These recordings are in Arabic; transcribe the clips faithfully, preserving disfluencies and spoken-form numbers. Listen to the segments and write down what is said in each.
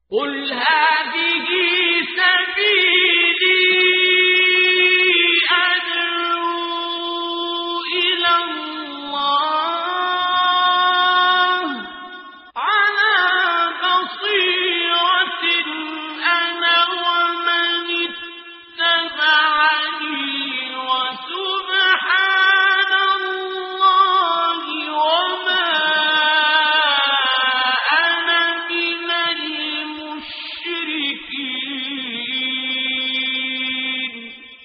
قل هذه سبيلي أدعو إلى الله على بصيرة أنا ومن اتبعني وسبحان الله وما أنا من المشركين.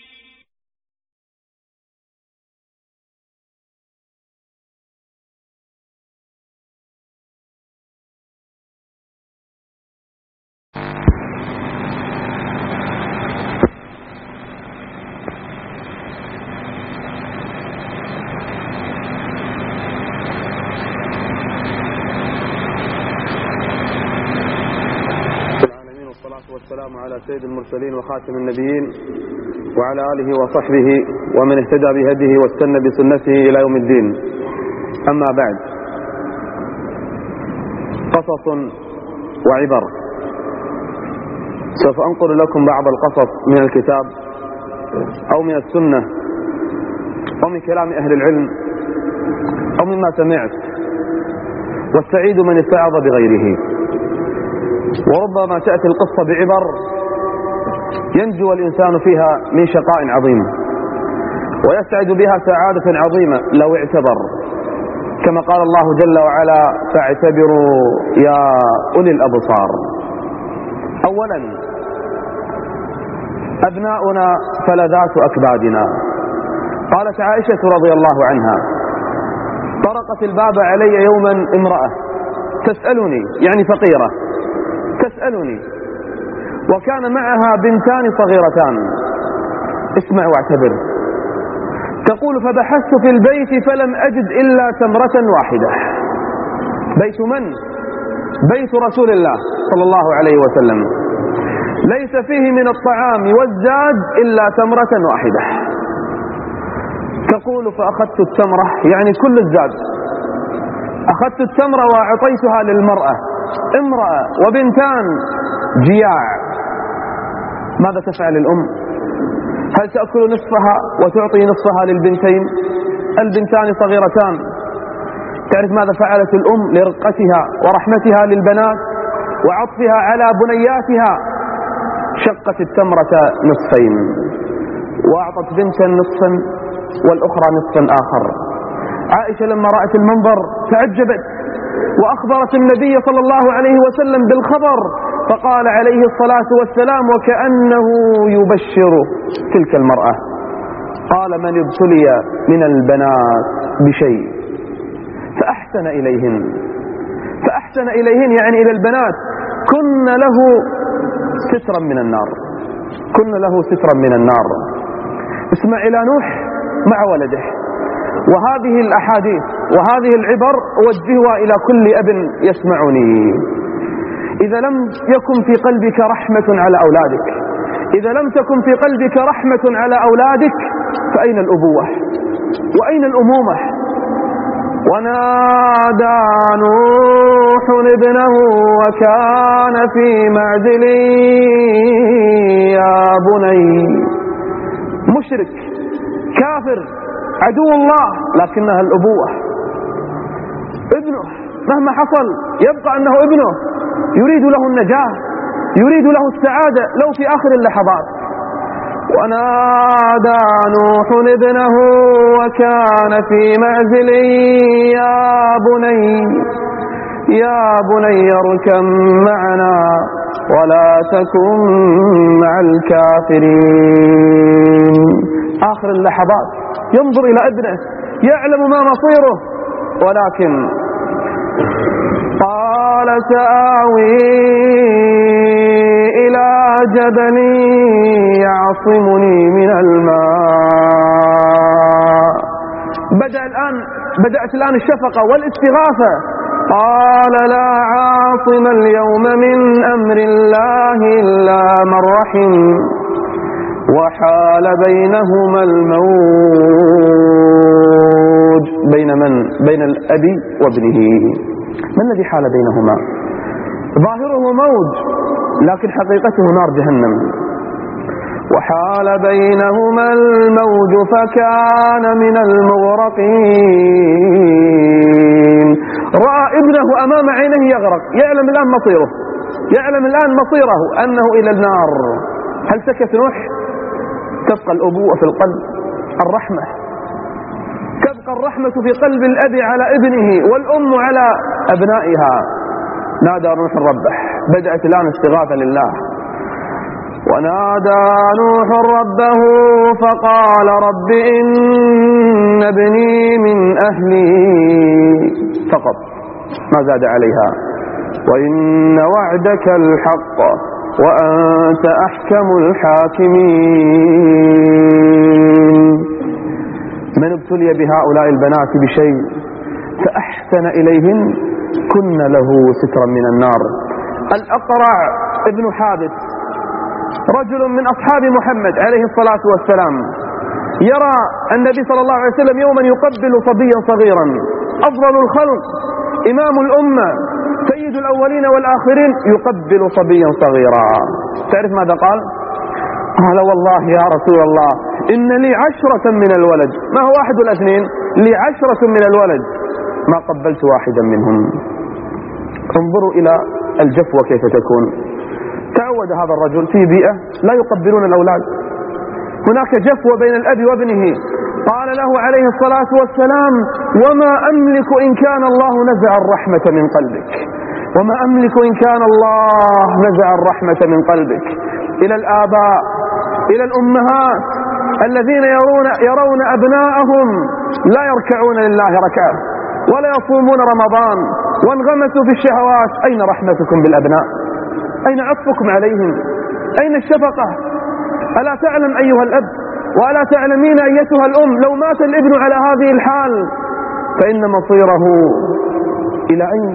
العالمين والصلاة والسلام على سيد المرسلين وخاتم النبيين وعلى آله وصحبه ومن اهتدى بهديه واستنى بسنته إلى يوم الدين. أما بعد، قصص وعبر. سوف أنقل لكم بعض القصص من الكتاب أو من السنة أو من كلام أهل العلم أو مما سمعت، والسعيد من استعاض بغيره. وربما تأتي القصة بعبر ينجو الإنسان فيها من شقاء عظيم ويسعد بها سعادة عظيمة لو اعتبر، كما قال الله جل وعلا: فاعتبروا يا أولي الأبصار. أولا، أبناؤنا فلذات أكبادنا. قالت عائشة رضي الله عنها: طرقت الباب علي يوما امرأة تسألني، يعني فقيرة، تسألني، وكان معها بنتان صغيرتان. اسمع واعتبر. تقول: فبحثت في البيت فلم أجد إلا تمرة واحدة. بيت من؟ بيت رسول الله صلى الله عليه وسلم، ليس فيه من الطعام والزاد إلا تمرة واحدة. تقول: فأخذت التمرة، يعني كل الزاد، أخذت التمرة وأعطيتها للمرأة، امرأة وبنتان جياع. ماذا تفعل الأم؟ هل تأكل نصفها وتعطي نصفها للبنتين؟ البنتان صغيرتان. تعرف ماذا فعلت الأم لرقتها ورحمتها للبنات وعطفها على بنياتها؟ شقت التمرة نصفين وأعطت بنتا نصفا والأخرى نصفا آخر. عائشة لما رأت المنظر تعجبت وأخبرت النبي صلى الله عليه وسلم بالخبر، فقال عليه الصلاة والسلام وكأنه يبشر تلك المرأة، قال: من ابتلي من البنات بشيء فأحسن إليهن، فأحسن إليهن يعني إلى البنات، كن له سترا من النار، كن له سترا من النار. اسمع إلى نوح مع ولده. وهذه الأحاديث وهذه العبر أوجهها إلى كل أب يسمعني. إذا لم يكن في قلبك رحمة على أولادك، إذا لم تكن في قلبك رحمة على أولادك، فأين الأبوة وأين الأمومة؟ ونادى نوح ابنه وكان في معزل يا بني. مشرك كافر عدو الله، لكنها الأبوة. ابنه مهما حصل يبقى أنه ابنه، يريد له النجاة، يريد له السعادة لو في آخر اللحظات. ونادى نوح ابنه وكان في معزل يا بني يا بني اركب معنا ولا تكن مع الكافرين. آخر اللحظات ينظر إلى ابنه، يعلم ما مصيره، ولكن قال: سآوي إلى جبل يعصمني من الماء. بدأ الآن بدأت الآن الشفقة والاستغاثة. قال: لا عاصم اليوم من أمر الله إلا من رحم وحال بينهما الموج. بين من؟ بين الأب وابنه. ما الذي حال بينهما؟ ظاهره موج لكن حقيقته نار جهنم. وحال بينهما الموج فكان من المغرقين. رأى ابنه أمام عينه يغرق، يعلم الآن مصيره، يعلم الآن مصيره أنه إلى النار. هل سكت نوح؟ تبقى الأبوة في القلب، الرحمة، تبقى الرحمة في قلب الأب على ابنه والأم على أبنائها. نادى نوح ربه، بدأت الآن استغاثة لله. ونادى نوح ربه فقال رب إن ابني من أهلي، فقط ما زاد عليها. وإن وعدك الحق وأنت أحكم الحاكمين. من ابتلي بهؤلاء البنات بشيء فأحسن إليهن كن له سترا من النار. الأقرع ابن حابس رجل من أصحاب محمد عليه الصلاة والسلام يرى النبي صلى الله عليه وسلم يوما يقبل صبيا صغيرا، أفضل الخلق، إمام الأمة، سيد الأولين والآخرين، يقبل صبيا صغيرا. تعرف ماذا قال؟ قال والله يا رسول الله إن لي عشرة من الولد، ما هو واحد ولا اثنين، لي عشرة من الولد ما قبلت واحدا منهم. انظروا إلى الجفوة كيف تكون. تعود هذا الرجل في بيئة لا يقبلون الأولاد، هناك جفوة بين الأب وابنه. قال له عليه الصلاة والسلام وما أملك إن كان الله نزع الرحمة من قلبك، وما أملك إن كان الله نزع الرحمة من قلبك. إلى الآباء، إلى الأمهات الذين يرون, يرون أبناءهم لا يركعون لله ركعة ولا يصومون رمضان وانغمسوا في الشهوات، أين رحمتكم بالأبناء؟ أين عطفكم عليهم؟ أين الشفقة؟ ألا تعلم أيها الأب وألا تعلمين أيتها الأم لو مات الابن على هذه الحال فإن مصيره إلى أين؟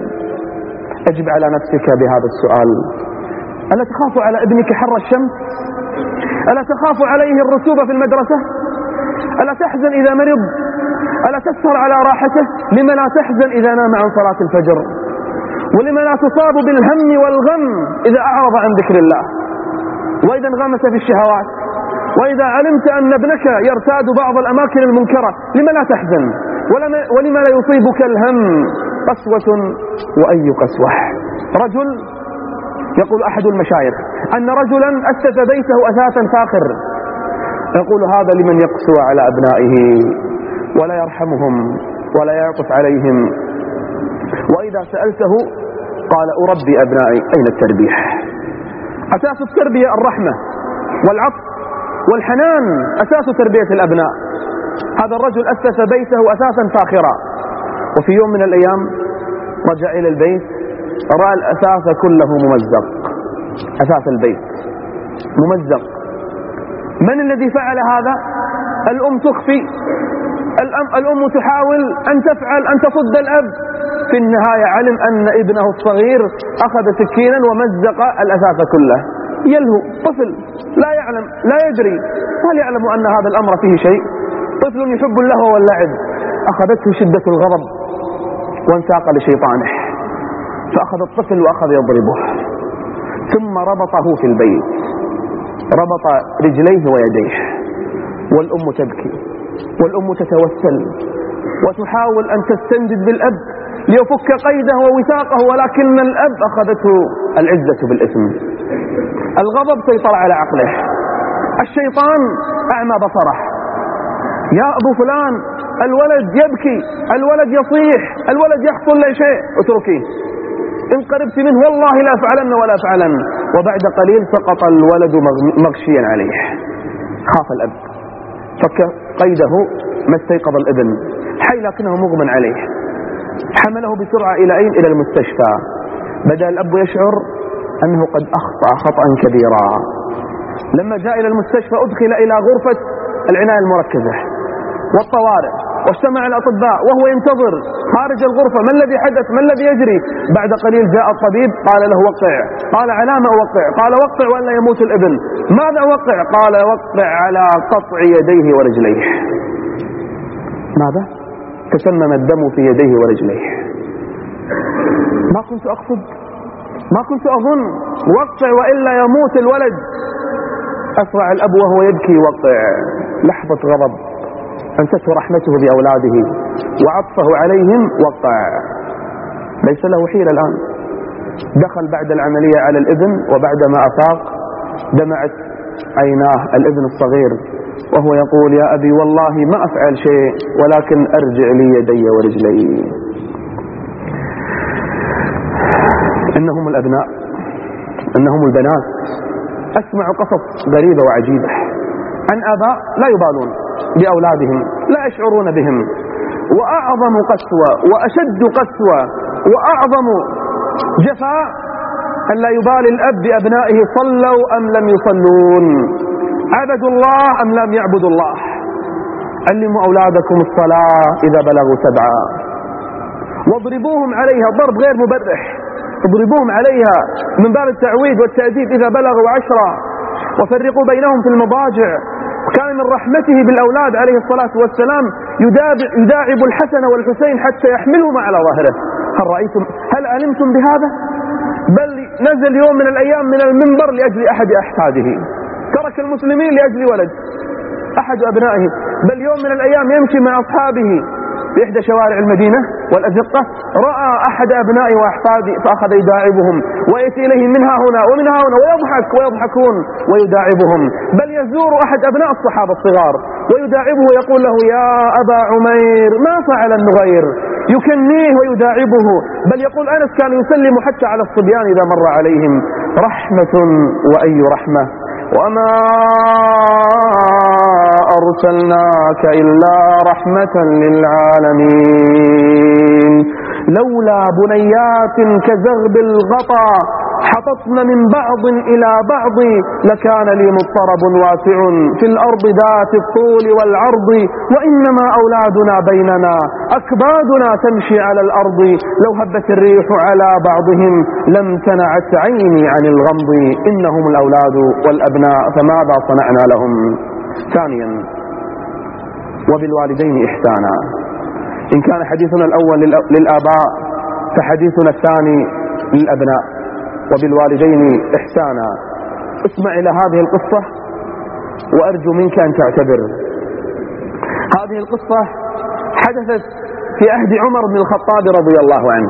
أجب على نفسك بهذا السؤال. ألا تخاف على ابنك حر الشمس؟ ألا تخاف عليه الرسوبة في المدرسة؟ ألا تحزن إذا مرض؟ ألا تسهر على راحته؟ لما لا تحزن إذا نام عن صلاة الفجر؟ ولما لا تصاب بالهم والغم إذا أعرض عن ذكر الله وإذا انغمس في الشهوات؟ وإذا علمت أن ابنك يرتاد بعض الأماكن المنكرة لما لا تحزن؟ ولما لا يصيبك الهم؟ قسوة وأي قسوة. رجل يقول أحد المشايخ أن رجلا أسس بيته أثاثا فاخر، يقول هذا لمن يقسو على أبنائه ولا يرحمهم ولا يعطف عليهم. وإذا سألته قال أربي أبنائي. أين التربية؟ أساس التربية الرحمة والعطف والحنان، أساس تربية الأبناء. هذا الرجل أسس بيته أساسا فاخرا، وفي يوم من الأيام رجع إلى البيت رأى الأساس كله ممزق، أساس البيت ممزق. من الذي فعل هذا؟ الأم تخفي، الأم تحاول أن تفعل أن تصد الأب. في النهاية علم أن ابنه الصغير أخذ سكينا ومزق الأساس كله. يلهو طفل لا يعلم لا يدري، هل يعلم أن هذا الأمر فيه شيء؟ طفل يحب اللهو واللعب. أخذته شدة الغضب وانساق لشيطانه، فأخذ الطفل وأخذ يضربه، ثم ربطه في البيت، ربط رجليه ويديه، والأم تبكي والأم تتوسل وتحاول أن تستنجد بالأب ليفك قيده ووثاقه، ولكن الأب أخذته العزة بالإثم. الغضب سيطر على عقله، الشيطان أعمى بصره. يا أبو فلان الولد يبكي، الولد يصيح، الولد يحصل له شيء، اتركيه، إن قربت منه والله لا فعلن ولا فعلن. وبعد قليل سقط الولد مغشيا عليه. خاف الأب، فك قيده، ما استيقظ الابن حي لكنه مغمى عليه. حمله بسرعة إلى أين؟ إلى المستشفى. بدأ الأب يشعر أنه قد أخطأ خطأ كبيرا. لما جاء إلى المستشفى أدخل إلى غرفة العناية المركزة والطوارئ، واجتمع الأطباء وهو ينتظر خارج الغرفة ما الذي حدث، ما الذي يجري. بعد قليل جاء الطبيب قال له وقع. قال على ما أوقع؟ قال وقع وألا يموت الابن. ماذا وقع؟ قال وقع على قطع يديه ورجليه. ماذا؟ تسمم الدم في يديه ورجليه. ما كنت أقصد ما كنت أظن، وقع وإلا يموت الولد. أسرع الأب وهو يبكي وقع. لحظة غضب أنسته رحمته بأولاده وعطفه عليهم، وقع. ليس له حيلة الآن. دخل بعد العملية على الابن، وبعدما أفاق دمعت عيناه الابن الصغير وهو يقول: يا أبي والله ما أفعل شيء، ولكن أرجع لي يدي ورجلي. إنهم الأبناء، إنهم البنات. أسمع قصص غريبة وعجيبة عن آباء لا يبالون بأولادهم، لا يشعرون بهم. وأعظم قسوة وأشد قسوة وأعظم جفاء أن لا يبالي الأب بأبنائه صلوا أم لم يصلون، عبدوا الله أم لم يعبدوا الله. علموا أولادكم الصلاة إذا بلغوا سبعة، واضربوهم عليها ضرب غير مبرح، اضربوهم عليها من باب التعويد والتأديب إذا بلغوا عشرة، وفرقوا بينهم في المضاجع. وكان من رحمته بالأولاد عليه الصلاة والسلام يداعب الحسن والحسين حتى يحملهما على ظهره. هل رأيتم، هل علمتم بهذا؟ بل نزل يوم من الأيام من المنبر لأجل أحد أحفاده، ترك المسلمين لأجل ولد أحد أبنائه. بل يوم من الأيام يمشي مع أصحابه في إحدى شوارع المدينة والأزقة، رأى أحد أبنائه وأحفاده فأخذ يداعبهم ويأتي إليهم من ها هنا ومن ها هنا ويضحك ويضحكون ويداعبهم. بل يزور أحد أبناء الصحابة الصغار ويداعبه ويقول له: يا أبا عمير ما فعل النغير، يكنيه ويداعبه. بل يقول أنس كان يسلم حتى على الصبيان إذا مر عليهم. رحمة وأي رحمة، وما أرسلناك إلا رحمة للعالمين. لولا بنيات كزغب الغطا حططن من بعض إلى بعض لكان لي مضطرب واسع في الأرض ذات الطول والعرض. وإنما أولادنا بيننا أكبادنا تمشي على الأرض. لو هبت الريح على بعضهم لم تنعت عيني عن الغمض. إنهم الأولاد والأبناء فماذا صنعنا لهم؟ ثانيا، وبالوالدين إحسانا. إن كان حديثنا الأول للآباء فحديثنا الثاني للأبناء. وبالوالدين إحسانا. اسمع إلى هذه القصة وأرجو منك أن تعتبر. هذه القصة حدثت في عهد عمر بن الخطاب رضي الله عنه.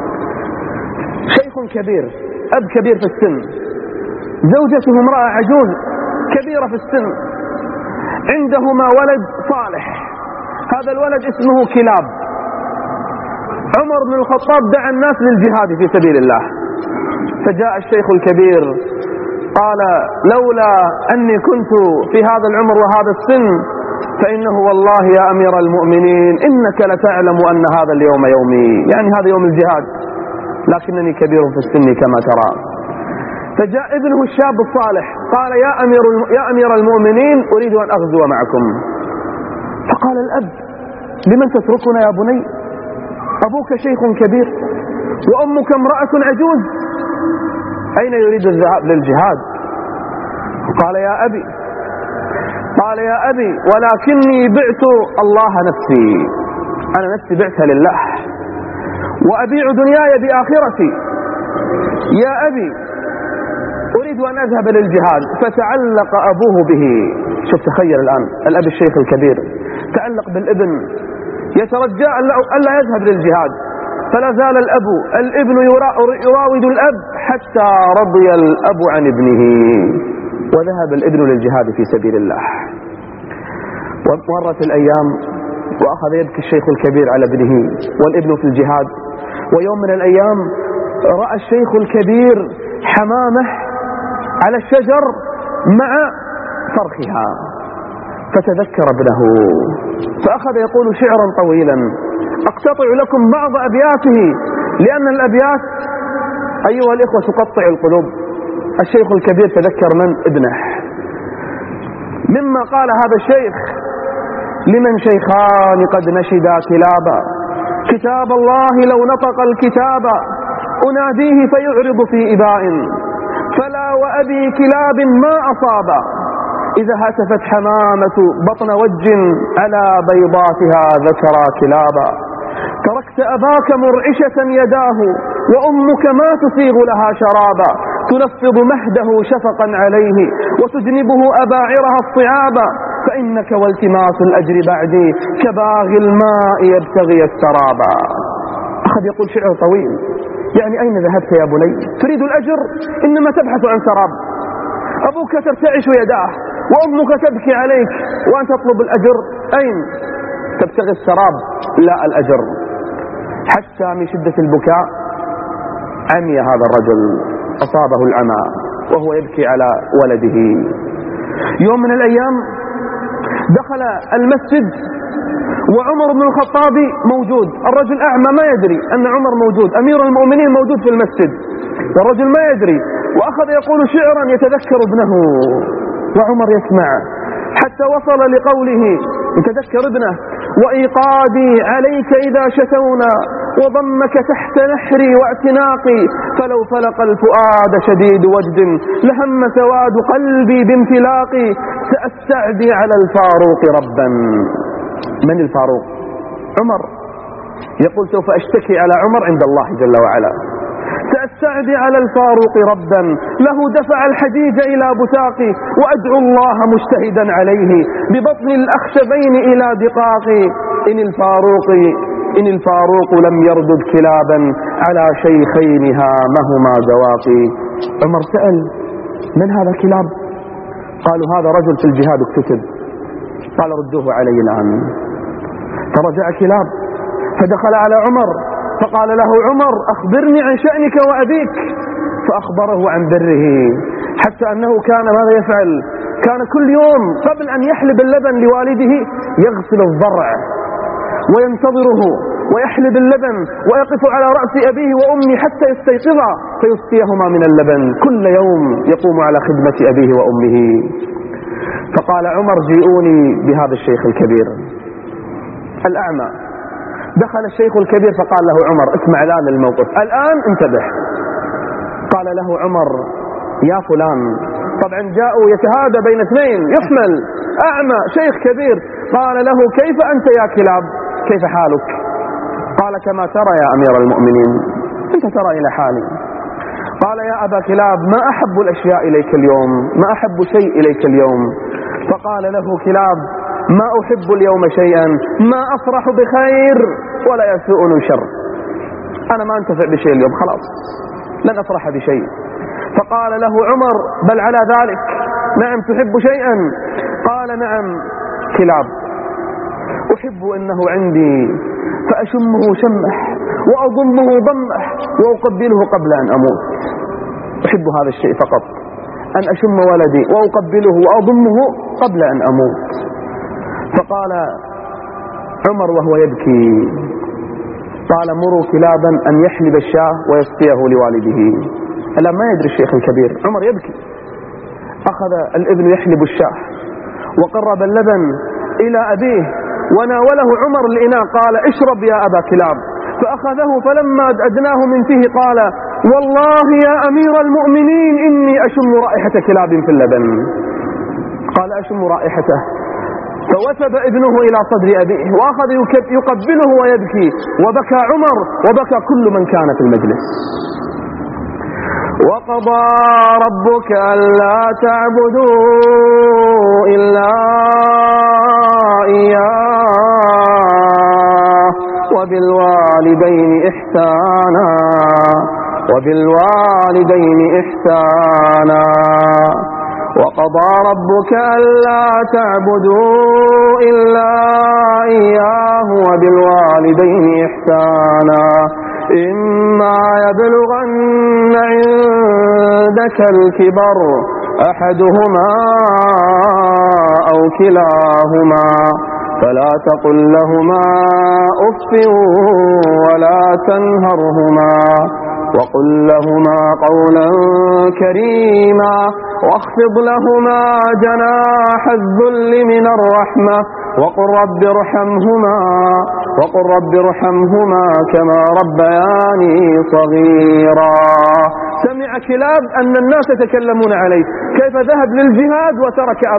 شيخ كبير، أب كبير في السن، زوجته امرأة عجوز كبيرة في السن، عندهما ولد صالح. هذا الولد اسمه كلاب. عمر بن الخطاب دعا الناس للجهاد في سبيل الله، فجاء الشيخ الكبير قال: لولا أني كنت في هذا العمر وهذا السن فإنه والله يا أمير المؤمنين إنك لتعلم أن هذا اليوم يومي، يعني هذا يوم الجهاد، لكنني كبير في السن كما ترى. فجاء ابنه الشاب الصالح قال: يا أمير, يا أمير المؤمنين أريد أن أغزو معكم. فقال الأب: لمن تتركنا يا بني؟ أبوك شيخ كبير وأمك امرأة عجوز، أين يريد الذهاب للجهاد؟ قال: يا أبي قال يا أبي ولكني بعت الله نفسي، أنا نفسي بعتها لله، وأبيع دنياي بآخرتي. يا أبي أريد أن أذهب للجهاد. فتعلق أبوه به. شوف، تخيل الآن الأب الشيخ الكبير تعلق بالابن، يترجى ألا يذهب للجهاد. فلا زال الأب الابن يراود الأب حتى رضي الأب عن ابنه، وذهب الابن للجهاد في سبيل الله. ومرت الأيام وأخذ يبكي الشيخ الكبير على ابنه والابن في الجهاد. ويوم من الأيام رأى الشيخ الكبير حمامة على الشجر مع فرخها، فتذكر ابنه فأخذ يقول شعرا طويلا أقتطع لكم بعض أبياته، لأن الأبيات أيها الإخوة تقطع القلوب. الشيخ الكبير تذكر من؟ ابنه. مما قال هذا الشيخ: لمن شيخان قد نشدا كلابا، كتاب الله لو نطق الكتاب، أناديه فيعرض في إباء، فلا وأبي كلاب ما أصاب، إذا هتفت حمامة بطن وج على بيضاتها ذكرى كلابا، تركت أباك مرعشة يداه وأمك ما تسيغ لها شرابا، تنفض مهده شفقا عليه وتجنبه أباعرها الصعابا، فإنك والتماس الأجر بعدي كباغي الماء يبتغي السرابا. أخذ يقول شعر طويل، يعني أين ذهبت يا بني؟ تريد الأجر؟ إنما تبحث عن سراب. أبوك ترتعش يداه وأمك تبكي عليك وأنت تطلب الأجر، أين؟ تبتغي السراب لا الأجر. حتى من شدة البكاء عمي هذا الرجل، أصابه العمى وهو يبكي على ولده. يوم من الأيام دخل المسجد وعمر بن الخطاب موجود، الرجل أعمى ما يدري أن عمر موجود، أمير المؤمنين موجود في المسجد والرجل ما يدري، وأخذ يقول شعرا يتذكر ابنه وعمر يسمع، حتى وصل لقوله يتذكر ابنه: وإيقادي عليك إذا شتونا وضمك تحت نحري واعتناقي، فلو فلق الفؤاد شديد وجد لهم سواد قلبي بامتلاقي، سأستعدي على الفاروق ربا. من الفاروق؟ عمر. يقول سوف أشتكي على عمر عند الله جل وعلا. سأستعدي على الفاروق ربا له دفع الحديد إلى بساقي، وأدعو الله مجتهدا عليه ببطن الأخشبين إلى دقاقي، إن الفاروق إن الفاروق لم يردد كلابا على شيخين هامهما زواقي. عمر سأل: من هذا كلاب؟ قالوا: هذا رجل في الجهاد اكتتب. قال: ردوه علي الآن. فرجع كلاب فدخل على عمر فقال له عمر: أخبرني عن شأنك وأبيك. فأخبره عن بره، حتى أنه كان ماذا يفعل؟ كان كل يوم قبل أن يحلب اللبن لوالده يغسل الضرع وينتظره ويحلب اللبن ويقف على رأس أبيه وأمه حتى يستيقظا فيسقيهما من اللبن. كل يوم يقوم على خدمة أبيه وأمه. فقال عمر: جيئوني بهذا الشيخ الكبير الأعمى. دخل الشيخ الكبير فقال له عمر: اسمع الآن الموقف، الآن انتبه. قال له عمر: يا فلان. طبعا جاءوا يتهادى بين اثنين، يحمل أعمى شيخ كبير. قال له: كيف أنت يا كلاب؟ كيف حالك؟ قال: كما ترى يا أمير المؤمنين، أنت ترى إلى حالي. قال: يا أبا كلاب، ما أحب الأشياء إليك اليوم، ما أحب شيء إليك اليوم. فقال له كلاب: ما أحب اليوم شيئا، ما أفرح بخير ولا يسوءني شر. أنا ما أنتفع بشيء اليوم، خلاص لن أفرح بشيء. فقال له عمر: بل على ذلك، نعم تحب شيئا؟ قال: نعم كلاب، أحب أنه عندي فأشمه شمح وأضمه ضمح وأقبله قبل أن أموت. أحب هذا الشيء فقط، أن أشم ولدي وأقبله وأضمه قبل أن أموت. فقال عمر وهو يبكي: قال: مروا كلابا أن يحلب الشاه ويسقيه لوالده. ألا ما يدري الشيخ الكبير، عمر يبكي. أخذ الابن يحلب الشاه وقرب اللبن إلى أبيه وناوله عمر الإناء، قال: اشرب يا أبا كلاب. فأخذه فلما أدناه من فيه قال: والله يا أمير المؤمنين إني أشم رائحة كلاب في اللبن. قال: أشم رائحته. فوثب ابنه إلى صدر أبيه وأخذ يقبله ويبكي، وبكى عمر وبكى كل من كان في المجلس. وقضى ربك ألا تعبدوا إلا إياه وبالوالدين إحسانا وبالوالدين إحسانا وقضى ربك ألا تعبدوا إلا إياه وبالوالدين إحسانا إما يبلغن عندك الكبر أحدهما أو كلاهما فلا تقل لهما أف ولا تنهرهما وقل لهما قولا كريما واخفض لهما جناح الذل من الرحمة وقل رب ارحمهما وقل رب ارحمهما كما ربياني صغيرا. سمع كلاب أن الناس يتكلمون عليه، كيف ذهب للجهاد وترك أباه،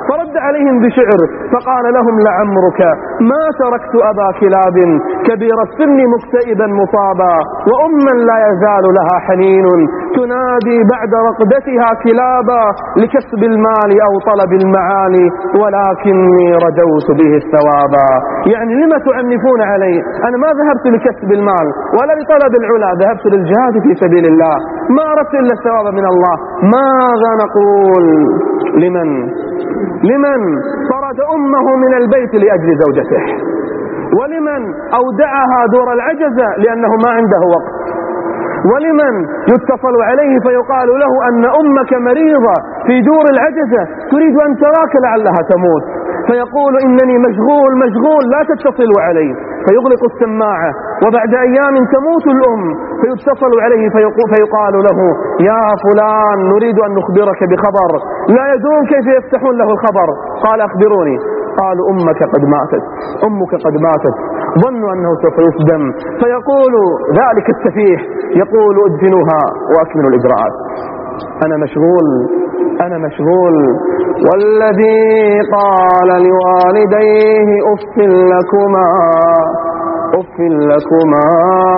فرد عليهم بشعر فقال لهم لعمرك ما تركت أبا كلاب كبير السن مكتئبا مصابا وأما لا يزال لها حنين تنادي بعد رقدتها كلابا لكسب المال أو طلب المعالي ولكني رجوت به الثوابا. يعني لما تعنفون علي؟ أنا ما ذهبت لكسب المال ولا لطلب العلا، ذهبت للجهاد في سبيل الله، ما أردت إلا الثواب من الله. ماذا نقول لمن لمن طرد أمه من البيت لأجل زوجته، ولمن أودعها دور العجزة لأنه ما عنده وقت، ولمن يتصل عليه فيقال له أن أمك مريضة في دور العجزة تريد أن تراك لعلها تموت، فيقول إنني مشغول مشغول لا تتصل علي، فيغلق السماعة، وبعد أيام تموت الأم فيتصل عليه فيقال له يا فلان نريد أن نخبرك بخبر، لا يدرون كيف يفتحون له الخبر. قال أخبروني. قالوا أمك قد ماتت، أمك قد ماتت، ظنوا أنه سوف يصدم، فيقول ذلك السفيه يقول ادفنوها وأكملوا الإجراءات. أنا مشغول أنا مشغول. والذي قال لوالديه أف لكما أف لكما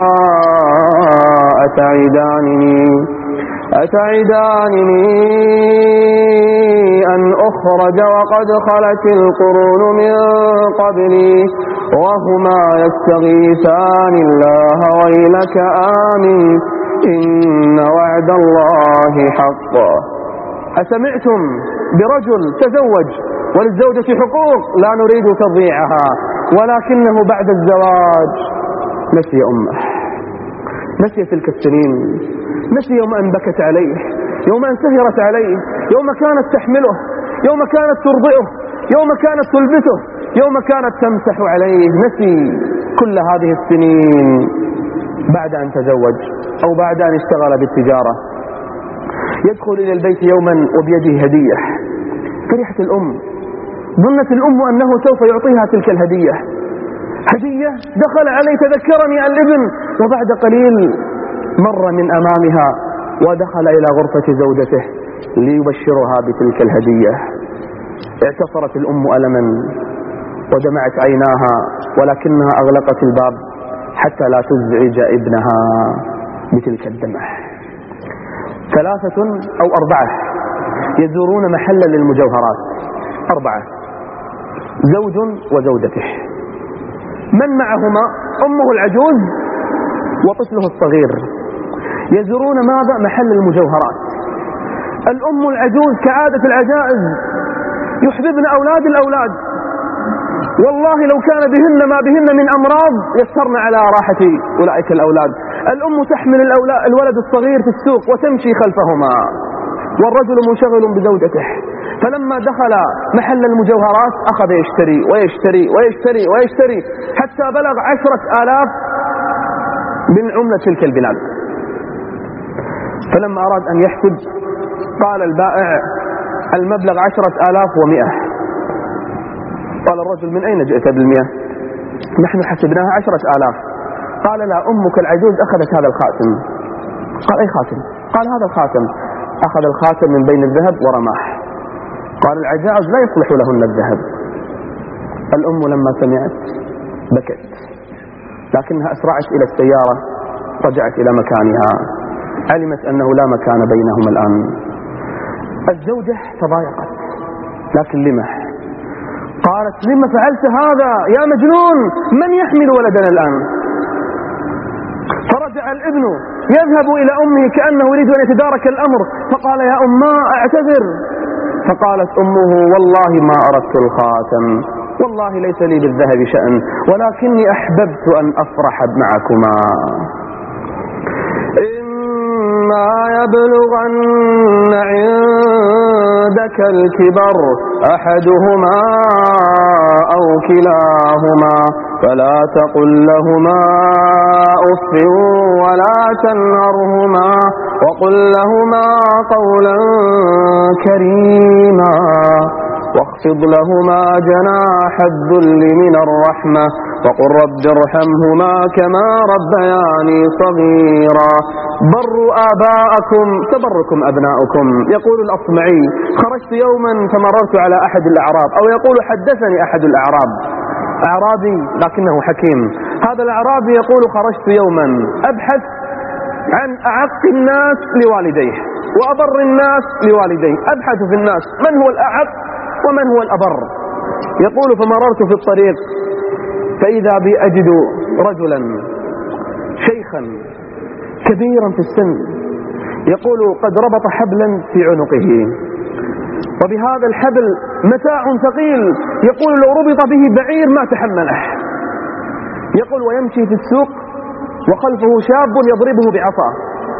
أتعدانني أتعدانني أن أخرج وقد خلت القرون من قبلي وهما يستغيثان الله ويلك آمن إن وعد الله حق. أسمعتم برجل تزوج وللزوجة حقوق لا نريد تضييعها، ولكنه بعد الزواج نسي أمه، نسي تلك السنين، نسي يوم أن بكت عليه، يوم أن سهرت عليه، يوم كانت تحمله، يوم كانت ترضئه، يوم كانت تلبسه، يوم كانت تمسح عليه. نسي كل هذه السنين بعد أن تزوج أو بعد أن اشتغل بالتجارة. يدخل إلى البيت يوما وبيده هدية، فرحت الأم، ظنت الأم أنه سوف يعطيها تلك الهدية، هدية. دخل علي تذكرني الابن، وبعد قليل مر من أمامها ودخل إلى غرفة زوجته ليبشرها بتلك الهدية. اعتصرت الأم ألما ودمعت عيناها، ولكنها أغلقت الباب حتى لا تزعج ابنها بتلك الدمع. ثلاثة أو أربعة يزورون محلا للمجوهرات، أربعة، زوج وزوجته، من معهما؟ أمه العجوز وطفله الصغير، يزورون ماذا؟ محل المجوهرات. الأم العجوز كعادة العجائز يحببن أولاد الأولاد، والله لو كان بهن ما بهن من أمراض يسرن على راحة أولئك الأولاد. الأم تحمل الولد الصغير في السوق وتمشي خلفهما، والرجل منشغل بزوجته. فلما دخل محل المجوهرات أخذ يشتري ويشتري ويشتري ويشتري حتى بلغ عشرة آلاف من عملة تلك البلاد. فلما أراد أن يحسب قال البائع المبلغ عشرة آلاف ومئة. قال الرجل من أين جئت بالمئة؟ نحن حسبناها عشرة آلاف. قال لا، أمك العجوز أخذت هذا الخاتم. قال أي خاتم؟ قال هذا الخاتم. أخذ الخاتم من بين الذهب ورماه. قال العجائز لا يصلح لهن الذهب. الأم لما سمعت بكت، لكنها أسرعت إلى السيارة، رجعت إلى مكانها، علمت أنه لا مكان بينهم الآن. الزوجة تضايقت، لكن لما؟ قالت لما فعلت هذا يا مجنون؟ من يحمل ولدنا الآن؟ فرجع الابن يذهب إلى أمه كأنه يريد أن يتدارك الأمر، فقال يا أمّا أعتذر. فقالت أمه والله ما أردت الخاتم، والله ليس لي بالذهب شأن، ولكني أحببت أن أفرح معكما. إما يبلغن عندك الكبر أحدهما أو كلاهما فلا تقل لهما أف ولا تنهرهما وقل لهما قولا كريما واخفض لهما جناح الذل من الرحمة وقل رب ارحمهما كما ربياني صغيرا. بروا آباءكم تبركم أبناؤكم. يقول الأصمعي: خرجت يوما فمررت على أحد الأعراب، أو يقول حدثني أحد الأعراب، أعرابي لكنه حكيم. هذا الأعرابي يقول: خرجت يوما أبحث عن أعق الناس لوالديه وأبر الناس لوالديه، أبحث في الناس من هو الأعق ومن هو الأبر. يقول: فمررت في الطريق فإذا بي أجد رجلا شيخا كبيرا في السن، يقول: قد ربط حبلا في عنقه، وبهذا الحبل متاع ثقيل، يقول: لو ربط به بعير ما تحمله. يقول: ويمشي في السوق وخلفه شاب يضربه بعصا.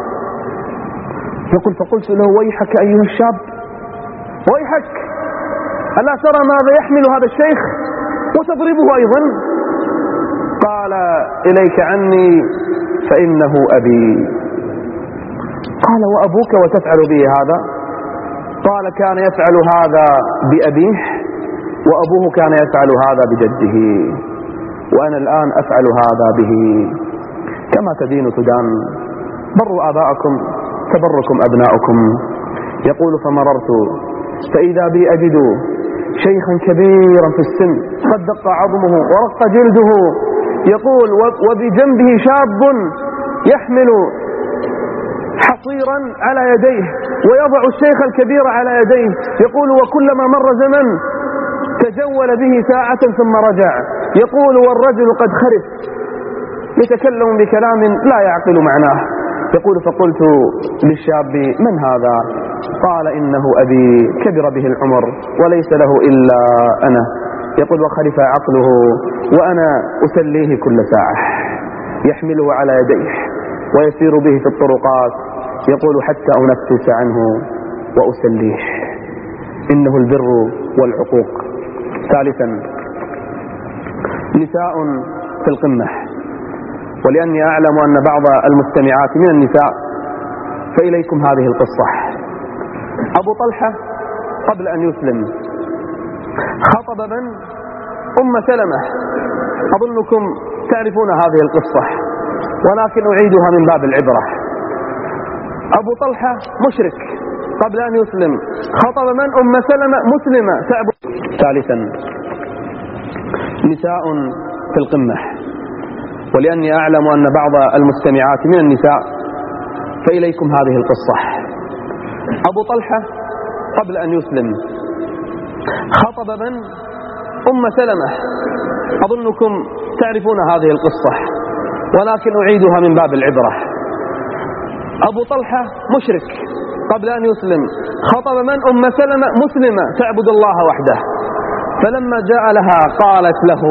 يقول: فقلت له: ويحك أيها الشاب، ويحك، ألا ترى ماذا يحمل هذا الشيخ وتضربه أيضا؟ قال: إليك عني فإنه أبي. قال: وأبوك وتفعل به هذا؟ قال: كان يفعل هذا بأبيه، وأبوه كان يفعل هذا بجده، وأنا الآن أفعل هذا به. كما تدين تدان. بروا آباءكم تبركم أبناؤكم. يقول: فمررت فإذا بي أجد شيخا كبيرا في السن قد دق عظمه ورق جلده، يقول: وبجنبه شاب يحمل حصيرا على يديه ويضع الشيخ الكبير على يديه. يقول: وكلما مر زمن تجول به ساعة ثم رجع. يقول: والرجل قد خرف يتكلم بكلام لا يعقل معناه. يقول: فقلت للشاب: من هذا؟ قال: إنه أبي، كبر به العمر وليس له إلا أنا. يقول: وخرف عقله وأنا أسليه كل ساعة، يحمله على يديه ويسير به في الطرقات. يقول: حتى أنفس عنه وأسليه. إنه البر والعقوق. ثالثا، نساء في القمة. ولأني أعلم أن بعض المستمعات من النساء، فإليكم هذه القصة. أبو طلحة قبل أن يسلم خطب من؟ أم سلمة. أظنكم تعرفون هذه القصة، ولكن أعيدها من باب العبرة. أبو طلحة مشرك قبل أن يسلم، خطب من؟ أم سلمة مسلمة تعبد. ثالثا، نساء في القمة. ولأني أعلم أن بعض المستمعات من النساء، فإليكم هذه القصة. أبو طلحة قبل أن يسلم خطب من؟ أم سلمة. أظنكم تعرفون هذه القصة، ولكن أعيدها من باب العبرة. أبو طلحة مشرك قبل أن يسلم، خطب من؟ أم سلمة مسلمة تعبد الله وحده. فلما جاء لها قالت له: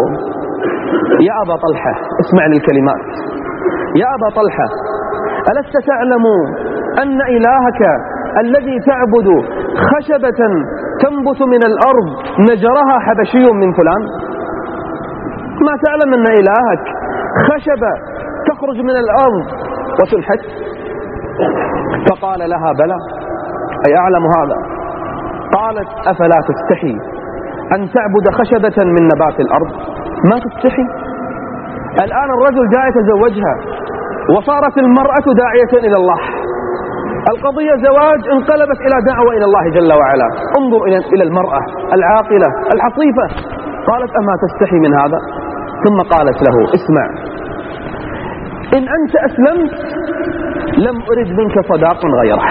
يا أبا طلحة، اسمع للكلمات، يا أبا طلحة، ألست تعلم أن إلهك الذي تعبد خشبة تنبت من الأرض نجرها حبشي من فلان؟ ما تعلم أن إلهك خشبة تخرج من الأرض وتنحت؟ فقال لها: بلى، أي أعلم هذا. قالت: أفلا تستحي أن تعبد خشبة من نبات الأرض؟ ما تستحي؟ الآن الرجل جاء يتزوجها وصارت المرأة داعية إلى الله. القضية زواج انقلبت إلى دعوة إلى الله جل وعلا. انظر إلى المرأة العاقلة الحصيفة. قالت: أما تستحي من هذا؟ ثم قالت له: اسمع، إن أنت أسلمت لم أرد منك صداق غيره.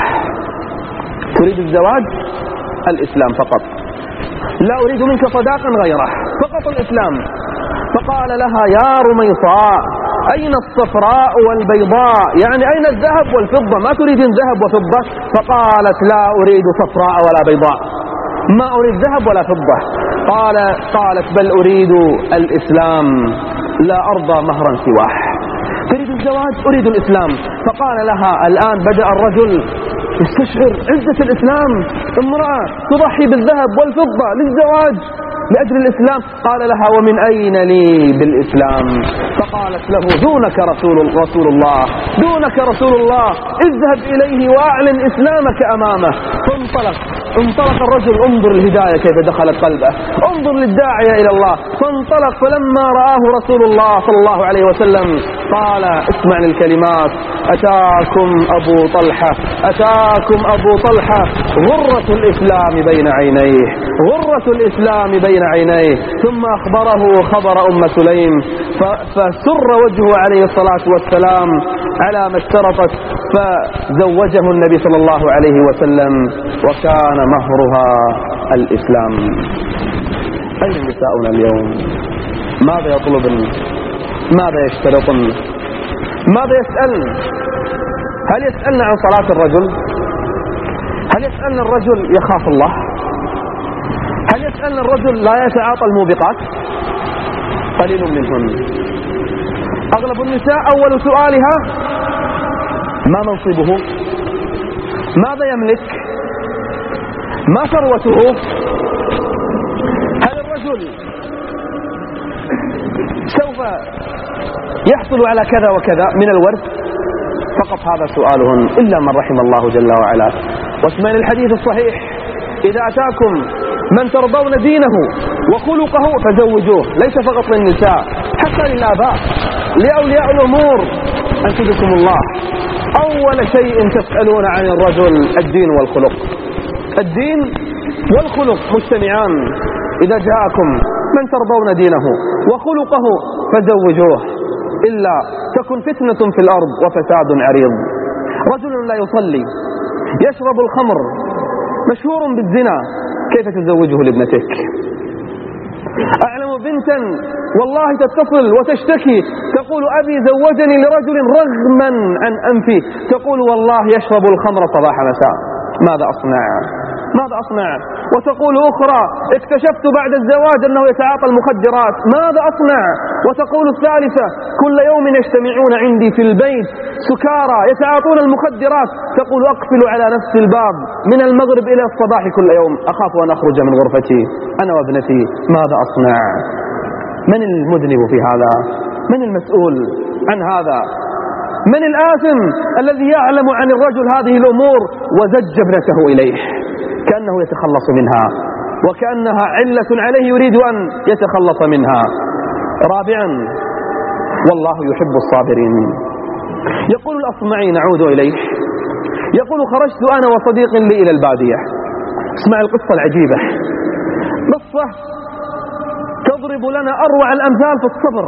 تريد الزواج؟ الإسلام فقط، لا أريد منك صداقا غيره، فقط الإسلام. فقال لها: يا رميصاء، أين الصفراء والبيضاء؟ يعني أين الذهب والفضة؟ ما تريدين ذهب وفضة؟ فقالت: لا أريد صفراء ولا بيضاء، ما أريد ذهب ولا فضة. قال قالت: بل أريد الإسلام، لا أرضى مهرا سواه. تريد الزواج؟ أريد الإسلام. فقال لها: الآن بدأ الرجل يستشعر عزة الإسلام، امرأة تضحي بالذهب والفضة للزواج لأجل الإسلام. قال لها: ومن أين لي بالإسلام؟ فقالت له: دونك رسول, رسول الله، دونك رسول الله، اذهب إليه وأعلن إسلامك أمامه. فانطلق انطلق الرجل. انظر الهداية كيف دخلت قلبه، انظر للداعية إلى الله. فانطلق، فلما رآه رسول الله صلى الله عليه وسلم قال: اسمع للكلمات: أتاكم أبو طلحة، أتاكم أبو طلحة، غرة الإسلام بين عينيه، غرة الإسلام بين عينيه. ثم أخبره خبر أم سليم، فسر وجهه عليه الصلاة والسلام على ما اشترطت، فزوجه النبي صلى الله عليه وسلم، وكان مهرها الإسلام. أين نساؤنا اليوم؟ ماذا يطلبن؟ ماذا يشترطن؟ ماذا يسألن؟ هل يسألن عن صلاة الرجل؟ هل يسألن الرجل يخاف الله؟ هل يسألن الرجل لا يتعاطى الموبقات؟ قليل منهن. أغلب النساء أول سؤالها: ما منصبه؟ ماذا يملك؟ ما ثروته؟ هل الرجل سوف يحصل على كذا وكذا من الورث؟ فقط هذا سؤالهن، إلا من رحم الله جل وعلا. واسمعن الحديث الصحيح: إذا أتاكم من ترضون دينه وخلقه فزوجوه. ليس فقط للنساء، حتى للآباء، لأولياء الأمور. أنشدكم الله، أول شيء تسألون عن الرجل الدين والخلق. الدين والخلق مجتمعان. إذا جاءكم من ترضون دينه وخلقه فزوجوه، إلا تكن فتنة في الأرض وفساد عريض. رجل لا يصلي، يشرب الخمر، مشهور بالزنا، كيف تزوجه لابنتك؟ أعلم بنتا والله تتصل وتشتكي، تقول: أبي زوجني لرجل رغما عن أنفي، تقول: والله يشرب الخمر صباح مساء، ماذا أصنع؟ ماذا أصنع؟ وتقول أخرى: اكتشفت بعد الزواج أنه يتعاطى المخدرات، ماذا أصنع؟ وتقول الثالثة: كل يوم يجتمعون عندي في البيت سكارى يتعاطون المخدرات، تقول: أقفل على نفس الباب من المغرب إلى الصباح كل يوم، أخاف أن أخرج من غرفتي أنا وابنتي، ماذا أصنع؟ من المذنب في هذا؟ من المسؤول عن هذا؟ من الآثم الذي يعلم عن الرجل هذه الأمور وزج ابنته إليه كأنه يتخلص منها، وكأنها علة عليه يريد أن يتخلص منها؟ رابعا: والله يحب الصابرين. يقول الأصمعي، نعود إليه، يقول: خرجت أنا وصديق لي إلى البادية. اسمع القصة العجيبة، قصة تضرب لنا أروع الأمثال في الصبر.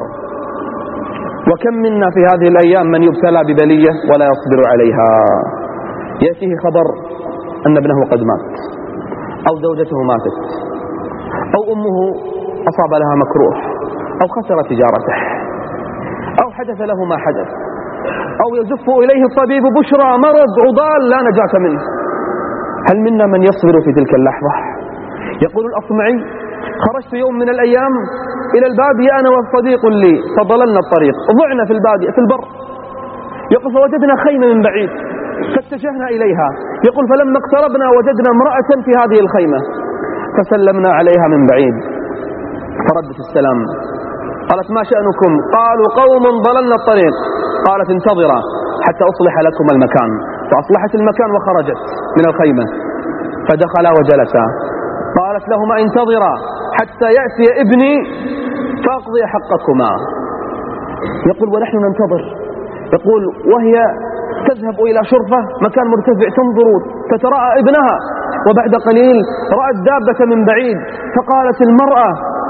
وكم منا في هذه الأيام من يبتلى ببلية ولا يصبر عليها. يأتيه خبر أن ابنه قد مات، أو زوجته ماتت، أو أمه أصاب لها مكروه، أو خسر تجارته، أو حدث له ما حدث، أو يزف إليه الطبيب بشرى مرض عضال لا نجاة منه. هل منا من يصبر في تلك اللحظة؟ يقول الأصمعي: خرجت يوم من الأيام إلى البادية أنا وصديق لي، فضللنا الطريق، ضعنا في البادية في البر. يقول: فوجدنا خيمة من بعيد فاتجهنا إليها. يقول: فلما اقتربنا وجدنا امرأة في هذه الخيمة، فسلمنا عليها من بعيد، فردت السلام. قالت: ما شأنكم؟ قالوا: قوم ضللنا الطريق. قالت: انتظرا حتى أصلح لكم المكان. فأصلحت المكان وخرجت من الخيمة، فدخلا وجلسا. قالت لهما: انتظرا حتى يأتي ابني فأقضي حقكما. يقول: ونحن ننتظر. يقول: وهي تذهب إلى شرفة مكان مرتفع تنظر تتراءى ابنها، وبعد قليل رأت دابة من بعيد، فقالت المرأة: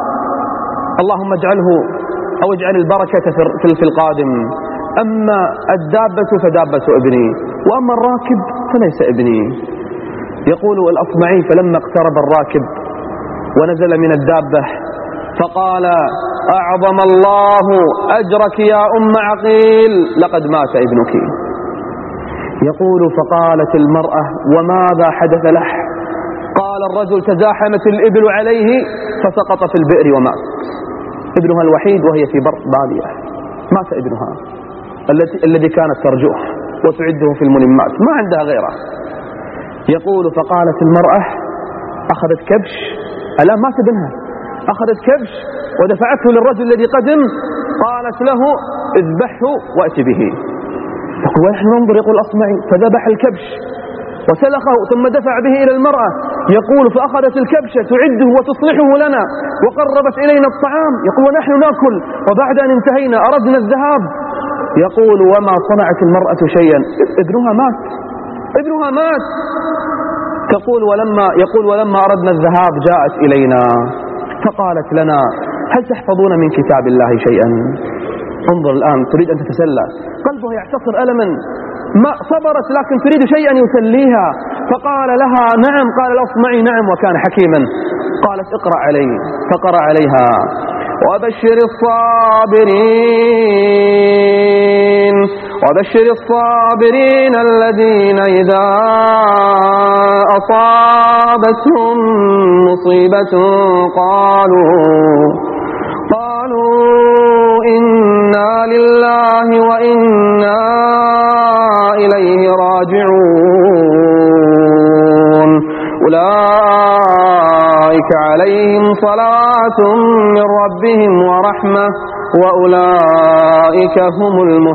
اللهم اجعله أو اجعل البركة في القادم، أما الدابة فدابة ابني، وأما الراكب فليس ابني. يقول الأصمعي: فلما اقترب الراكب ونزل من الدابة فقال: أعظم الله أجرك يا أم عقيل، لقد مات ابنك. يقول: فقالت المرأة: وماذا حدث له؟ قال الرجل: تزاحمت الإبل عليه فسقط في البئر ومات. ابنها الوحيد وهي في بر بادية، مات ابنها الذي كانت ترجوه وتعده في الملمات، ما عندها غيره. يقول: فقالت المرأة: أخذت كبش، ألا مات ابنها، أخذت كبش ودفعته للرجل الذي قدم، قالت له: اذبحه وأتي به. يقول: ونحن ننظر. يقول الأصمعي: فذبح الكبش وسلخه ثم دفع به إلى المرأة. يقول فأخذت الكبشة تعده وتصلحه لنا وقربت إلينا الطعام. يقول ونحن نأكل، وبعد أن انتهينا أردنا الذهاب. يقول وما صنعت المرأة شيئا، ابنها مات ابنها مات تقول ولما يقول ولما أردنا الذهاب جاءت إلينا فقالت لنا هل تحفظون من كتاب الله شيئا؟ انظر الآن تريد أن تتسلى، قلبه يعتصر ألما، ما صبرت لكن تريد شيئا يسليها. فقال لها نعم، قال لا اصنعي نعم، وكان حكيما. قالت اقرأ علي، فقرأ عليها وبشر الصابرين وبشر الصابرين الذين إذا أصابتهم مصيبة قالوا قالوا إنا لله وإنا إليه راجعون أولئك عليهم صلوات من ربهم ورحمة وأولئك هم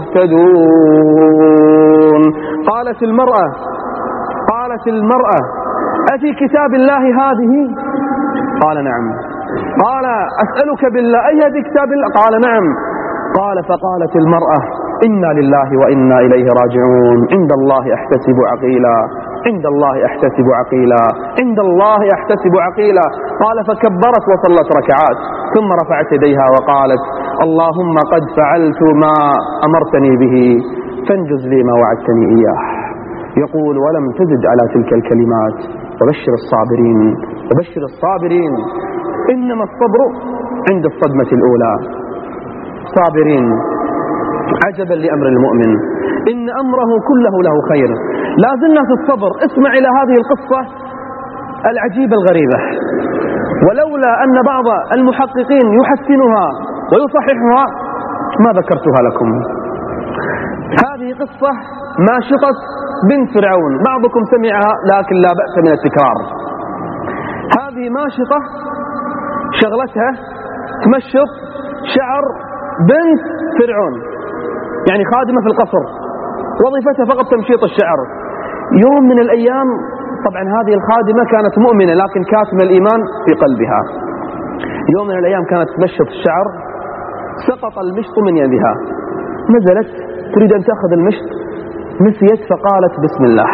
المهتدون. قالت المرأة قالت المرأة أفي كتاب الله هذه؟ قال نعم. قال أسألك بالله أي هذه كتاب الله؟ قال نعم. قال فقالت المرأة إنا لله وإنا إليه راجعون عند الله أحتسب عقيلا عند الله أحتسب عقيلا عند الله أحتسب عقيلا. قال فكبرت وصلت ركعات ثم رفعت يديها وقالت اللهم قد فعلت ما أمرتني به فانجز لي ما وعدتني إياه. يقول ولم تزد على تلك الكلمات وبشر الصابرين وبشر الصابرين إنما الصبر عند الصدمة الأولى. صابرين عجبا لأمر المؤمن إن أمره كله له خير. لا زلنا في الصبر. اسمع إلى هذه القصة العجيبة الغريبة، ولولا أن بعض المحققين يحسنها ويصححها ما ذكرتها لكم. هذه قصة ماشطة بنت فرعون، بعضكم سمعها لكن لا بأس من التكرار. هذه ماشطة شغلتها تمشط شعر بنت فرعون، يعني خادمة في القصر وظيفتها فقط تمشيط الشعر. يوم من الأيام، طبعا هذه الخادمة كانت مؤمنة لكن كاتمة الإيمان في قلبها، يوم من الأيام كانت تمشط الشعر، سقط المشط من يدها، نزلت تريد أن تأخذ المشط، نسيت فقالت بسم الله.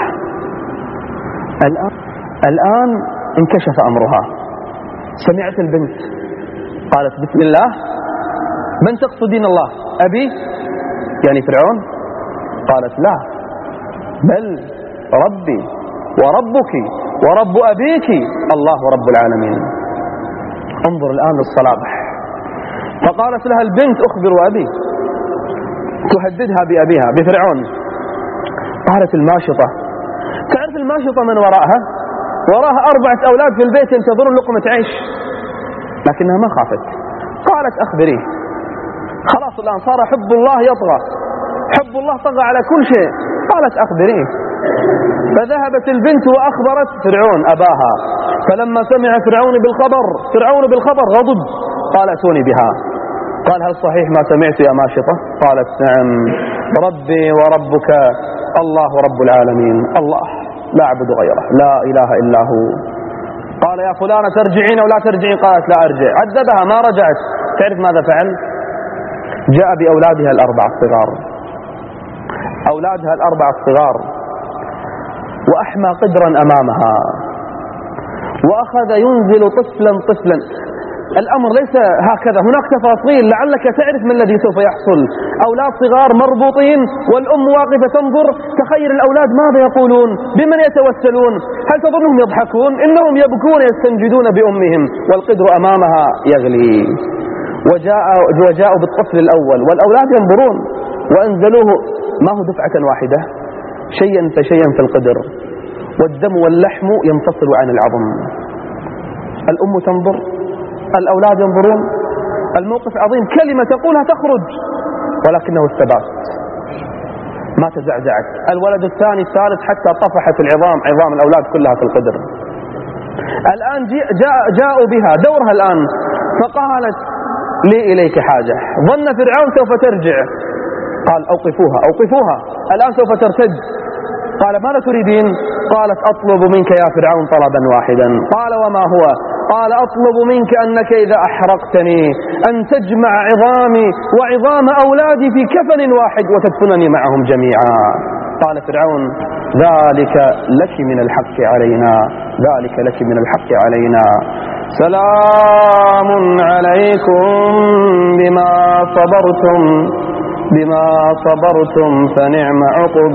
الآن, الآن انكشف أمرها. سمعت البنت قالت بسم الله، من تقصدين الله؟ أبي يعني فرعون؟ قالت لا، بل ربي وربك ورب أبيك الله رب العالمين. انظر الآن للصلابة. فقالت لها البنت أخبر أبي، تهددها بأبيها بفرعون. قالت الماشطة، تعرف الماشطة من وراءها؟ وراها أربعة أولاد في البيت ينتظرون لقمة عيش، لكنها ما خافت. قالت أخبريه. خلاص الآن صار حب الله يطغى، حب الله طغى على كل شيء. قالت أخبريه. فذهبت البنت وأخبرت فرعون أباها. فلما سمع فرعون بالخبر فرعون بالخبر غضب، قال أتوني بها. قال هل صحيح ما سمعت يا ماشطة؟ قالت نعم، ربي وربك الله رب العالمين، الله لا أعبد غيره، لا إله إلا هو. قال يا فلانة ترجعين أو لا ترجعين؟ قالت لا أرجع. عذبها ما رجعت. تعرف ماذا فعل؟ جاء بأولادها الأربعة الصغار، أولادها الأربعة الصغار، وأحمى قدرا أمامها، وأخذ ينزل طفلا طفلا. الأمر ليس هكذا، هناك تفاصيل لعلك تعرف ما الذي سوف يحصل. أولاد صغار مربوطين والأم واقفة تنظر. تخيل الأولاد ماذا يقولون؟ بمن يتوسلون؟ هل تظنهم يضحكون؟ إنهم يبكون يستنجدون بأمهم والقدر أمامها يغلي. وجاء وجاءوا بالطفل الأول والأولاد ينظرون، وأنزلوه ما هو دفعة واحدة، شيئا فشيئا في القدر، والدم واللحم ينفصل عن العظم. الأم تنظر، الأولاد ينظرون، الموقف عظيم. كلمة تقولها تخرج، ولكنه الثبات، ما تزعزعت. الولد الثاني الثالث حتى طفحت العظام، عظام الأولاد كلها في القدر. الآن جاء جاءوا بها دورها الآن. فقالت لي إليك حاجة. ظن فرعون سوف ترجع، قال أوقفوها أوقفوها الآن سوف ترتد. قال ماذا تريدين؟ قالت أطلب منك يا فرعون طلبا واحدا. قال وما هو؟ قال أطلب منك أنك إذا أحرقتني أن تجمع عظامي وعظام أولادي في كفن واحد وتدفنني معهم جميعا. قال فرعون ذلك لك من الحق علينا، ذلك لك من الحق علينا، سلام عليكم بما صبرتم بما صبرتم فنعم عقب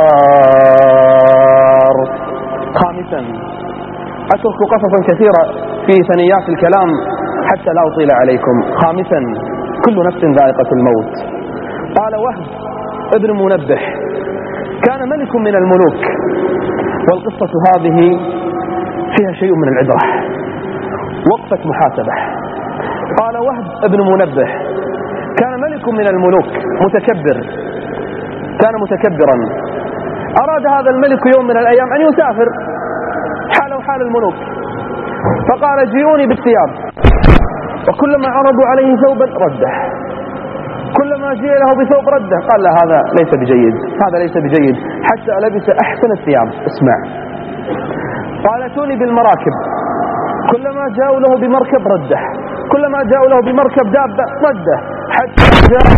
الدار. خامسا، أترك قصصا كثيرة في ثنيات الكلام حتى لا أطيل عليكم. خامسا، كل نفس ذائقة الموت. قال وهب ابن منبه كان ملك من الملوك، والقصة هذه فيها شيء من العبرة، وقفة محاسبة. قال وهب ابن منبه كان ملك من الملوك متكبر، كان متكبرا. أراد هذا الملك يوم من الأيام أن يسافر حاله حال الملوك، فقال جيئوني بالثياب، وكلما عرضوا عليه ثوبا رده، كلما جيء له بثوب رده. قال لا هذا ليس بجيد، هذا ليس بجيد، حتى لبس أحسن الثياب. اسمع، قال اتوني بالمراكب، كلما جاءوا له بمركب رده، كلما جاءوا له بمركب دابة رده، حتى جاءوا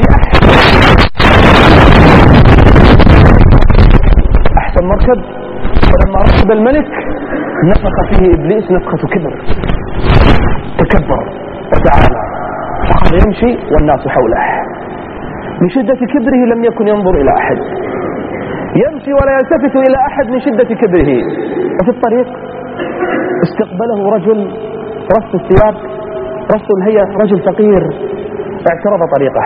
بأحسن مركب. ولما ركب الملك نفخ فيه إبليس نفخة كبر، تكبر وتعالى، أخذ يمشي والناس حوله. من شدة كبره لم يكن ينظر إلى أحد، يمشي ولا يلتفت إلى أحد من شدة كبره. وفي الطريق استقبله رجل رص الثياب، رص الهيئة، رجل فقير اعترض طريقه،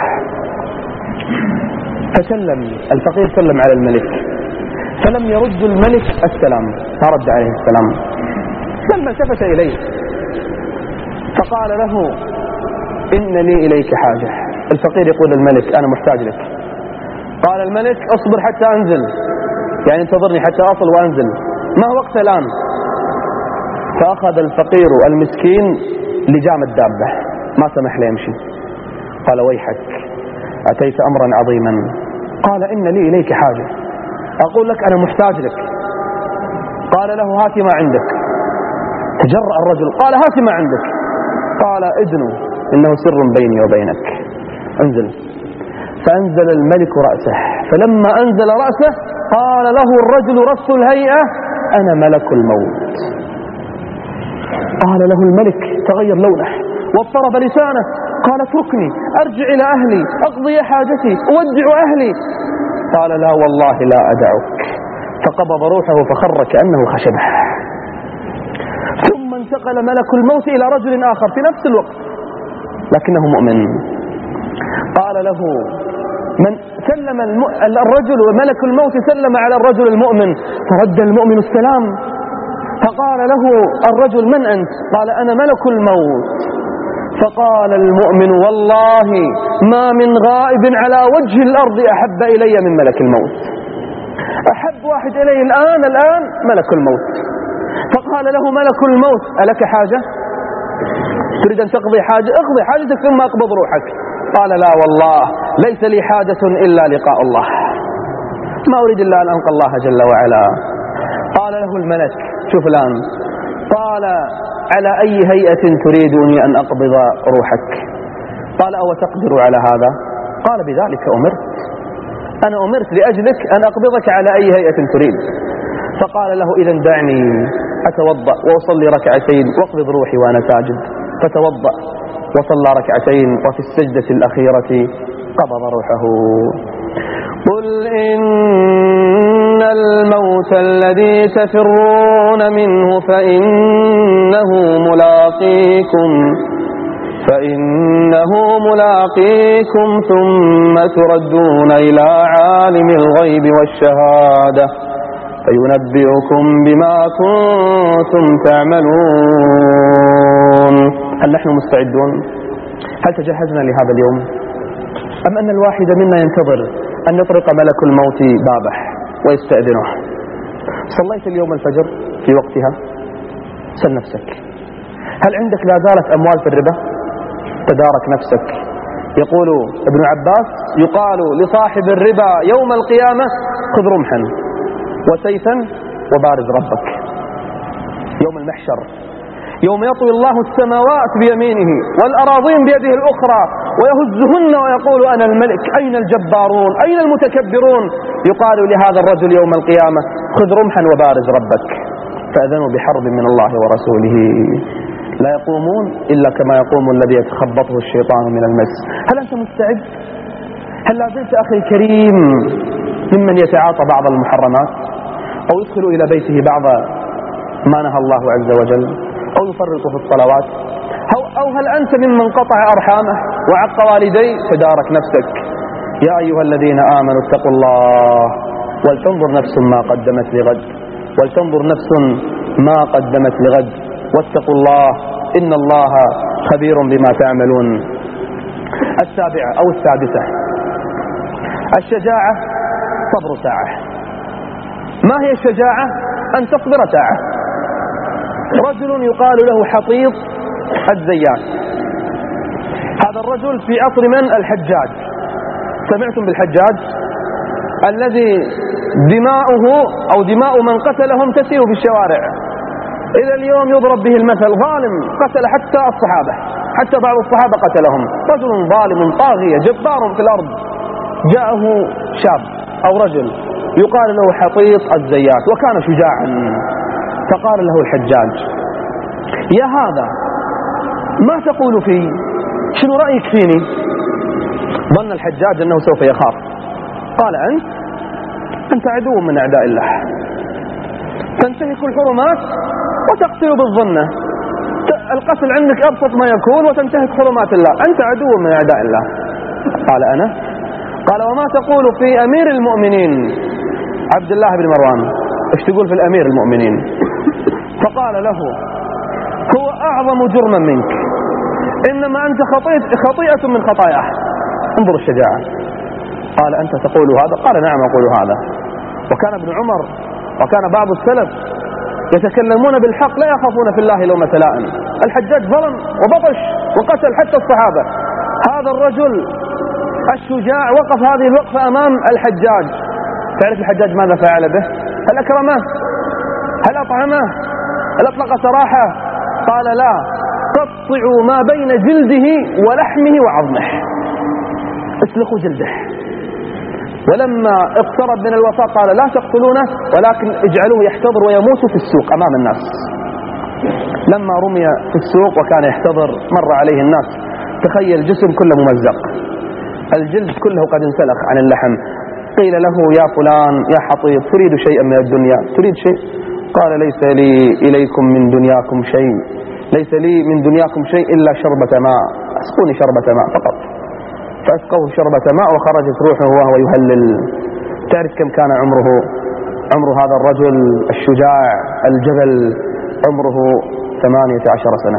فسلم الفقير، سلم على الملك، فلم يرد الملك السلام، فرد عليه السلام. لما التفت إليه فقال له إن لي إليك حاجة. الفقير يقول للملك أنا محتاج لك. قال الملك اصبر حتى أنزل، يعني انتظرني حتى أصل وأنزل، ما هو وقت الآن. فأخذ الفقير المسكين لجام الدابة، ما سمح له يمشي. قال ويحك أتيت أمرا عظيما. قال إن لي إليك حاجة، أقول لك أنا محتاج لك. قال له هات ما عندك. تجرأ الرجل، قال هات ما عندك. قال ادنو إنه سر بيني وبينك، انزل. فأنزل الملك رأسه، فلما أنزل رأسه قال له الرجل رص الهيئة أنا ملك الموت. قال له الملك تغير لونه واضطرب لسانه، قال اتركني أرجع إلى أهلي أقضي حاجتي أودع أهلي. قال لا والله لا أدعك. فقبض روحه فخر كأنه خشبه. ثم انتقل ملك الموت إلى رجل آخر في نفس الوقت لكنه مؤمن. قال له من سلم الم... الرجل وملك الموت سلم على الرجل المؤمن، فرد المؤمن السلام. فقال له الرجل من أنت؟ قال أنا ملك الموت. فقال المؤمن والله ما من غائب على وجه الأرض أحب إلي من ملك الموت، أحب واحد إلي الآن الآن ملك الموت. فقال له ملك الموت ألك حاجة؟ تريد أن تقضي حاجة؟ اقضي حاجتك ثم أقبض روحك. قال لا والله ليس لي حاجة إلا لقاء الله، ما أريد إلا أن ألقى الله جل وعلا. قال له الملك شوف الآن، قال على أي هيئة تريدني أن أقبض روحك؟ قال أو تقدر على هذا؟ قال بذلك أمرت، أنا أمرت لأجلك أن أقبضك على أي هيئة تريد. فقال له إذن دعني أتوضأ وأصلي ركعتين وأقبض روحي وأنا ساجد. فتوضأ وصلى ركعتين، وفي السجدة الأخيرة قبض روحه. قل إن الموت الذي تفرون منه فإنه ملاقيكم فإنه ملاقيكم ثم تردون إلى عالم الغيب والشهادة فينبئكم بما كنتم تعملون. هل نحن مستعدون؟ هل تجهزنا لهذا اليوم؟ أم أن الواحد منا ينتظر أن يطرق ملك الموت بابه ويستأذنه؟ صليت اليوم الفجر في وقتها؟ سل نفسك، هل عندك لا زالت أموال في الربا؟ تدارك نفسك. يقول ابن عباس يقال لصاحب الربا يوم القيامة خذ رمحا وسيفا وبارز ربك يوم المحشر، يوم يطوي الله السماوات بيمينه والأراضين بيده الأخرى ويهزهن ويقول أنا الملك، أين الجبارون أين المتكبرون؟ يقال لهذا الرجل يوم القيامة خذ رمحا وبارز ربك، فأذنوا بحرب من الله ورسوله. لا يقومون إلا كما يقوم الذي يتخبطه الشيطان من المس. هل أنت مستعد؟ هل لا زلت أخي الكريم ممن يتعاطى بعض المحرمات أو يدخل إلى بيته بعض ما نهى الله عز وجل أو يفرط في الصلوات؟ أو هل أنت ممن قطع أرحامه وعق والديه؟ تدارك نفسك. يا أيها الذين آمنوا اتقوا الله ولتنظر نفس ما قدمت لغد ولتنظر نفس ما قدمت لغد واتقوا الله إن الله خبير بما تعملون. السابعة أو السادسة، الشجاعة صبر ساعة. ما هي الشجاعة؟ أن تصبر ساعة. رجل يقال له حطيط الزيات، هذا الرجل في عصر من؟ الحجاج. سمعتم بالحجاج الذي دماؤه أو دماء من قتلهم تسير في الشوارع، إلى اليوم يضرب به المثل، ظالم قتل حتى الصحابة، حتى بعض الصحابة قتلهم. رجل ظالم طاغية جبار في الأرض. جاءه شاب أو رجل يقال له حطيط الزيات وكان شجاعا، فقال له الحجاج يا هذا ما تقول في شنو رأيك فيني؟ ظن الحجاج أنه سوف يخاف، قال أنت أنت عدو من أعداء الله، تنتهك الحرمات وتقتل بالظنة، القتل عندك أبسط ما يكون وتنتهك حرمات الله، أنت عدو من أعداء الله. قال أنا؟ قال وما تقول في أمير المؤمنين عبد الله بن مروان؟ ايش تقول في الأمير المؤمنين؟ فقال له هو أعظم جرما منك، إنما أنت خطيئة من خطاياه. انظر الشجاعة. قال أنت تقول هذا؟ قال نعم أقول هذا. وكان ابن عمر وكان بعض السلف يتكلمون بالحق لا يخافون في الله لومة لائم. الحجاج ظلم وبطش وقتل حتى الصحابة، هذا الرجل الشجاع وقف هذه الوقفة أمام الحجاج. تعرف الحجاج ماذا فعل به؟ هل أكرمه؟ هل أطعمه؟ هل أطلق سراحه؟ قال لا، قطعوا ما بين جلده ولحمه وعظمه، اسلخوا جلده. ولما اقترب من الوفاة قال لا تقتلونه ولكن اجعلوه يحتضر ويموت في السوق أمام الناس. لما رمي في السوق وكان يحتضر مر عليه الناس، تخيل الجسم كله ممزق، الجلد كله قد انسلخ عن اللحم. قيل له يا فلان يا حطيب تريد شيئا من الدنيا؟ تريد شيء؟ قال ليس لي إليكم من دنياكم شيء، ليس لي من دنياكم شيء إلا شربة ماء، اسقوني شربة ماء فقط. فأسقوه شربة ماء وخرجت روحه وهو يهلل. تعرف كم كان عمره؟ عمر هذا الرجل الشجاع الجبل عمره ثمانية عشر سنة.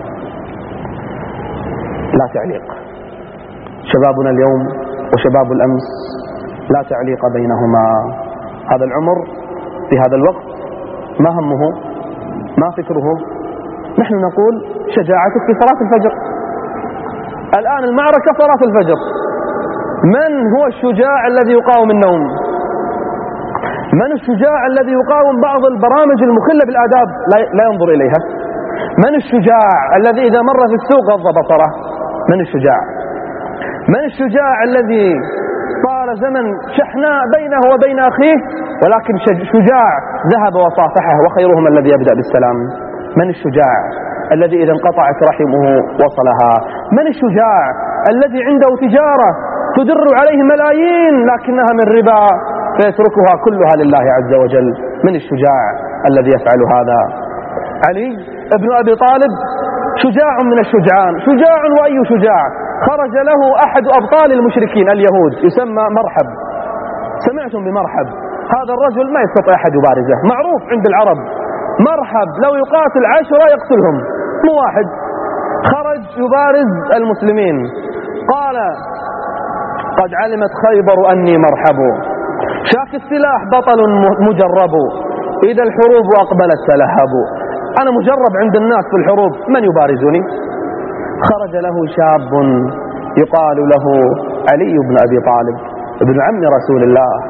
لا تعليق. شبابنا اليوم وشباب الأمس لا تعليق بينهما. هذا العمر في هذا الوقت ما همه ما فكره. نحن نقول شجاعتك في صلاة الفجر. الآن المعركة صلاة الفجر. من هو الشجاع الذي يقاوم النوم؟ من الشجاع الذي يقاوم بعض البرامج المخلة بالآداب لا ينظر إليها؟ من الشجاع الذي إذا مر في السوق غض بصره؟ من الشجاع؟ من الشجاع الذي طال زمن شحناء بينه وبين أخيه ولكن شجاع ذهب وصافحه وخيرهم الذي يبدأ بالسلام؟ من الشجاع الذي إذا انقطعت رحمه وصلها؟ من الشجاع الذي عنده تجارة تدر عليه ملايين لكنها من ربا فيتركها كلها لله عز وجل؟ من الشجاع الذي يفعل هذا؟ علي ابن أبي طالب شجاع من الشجعان، شجاع وأي شجاع. خرج له أحد أبطال المشركين اليهود يسمى مرحب. سمعتم بمرحب؟ هذا الرجل ما يستطيع أحد يبارزه، معروف عند العرب. مرحب لو يقاتل عشرة يقتلهم مو واحد. خرج يبارز المسلمين، قال قد علمت خيبر أني مرحب، شاك السلاح بطل مجرب، إذا الحروب أقبلت تلهب. أنا مجرب عند الناس في الحروب، من يبارزني؟ خرج له شاب يقال له علي بن أبي طالب ابن عم رسول الله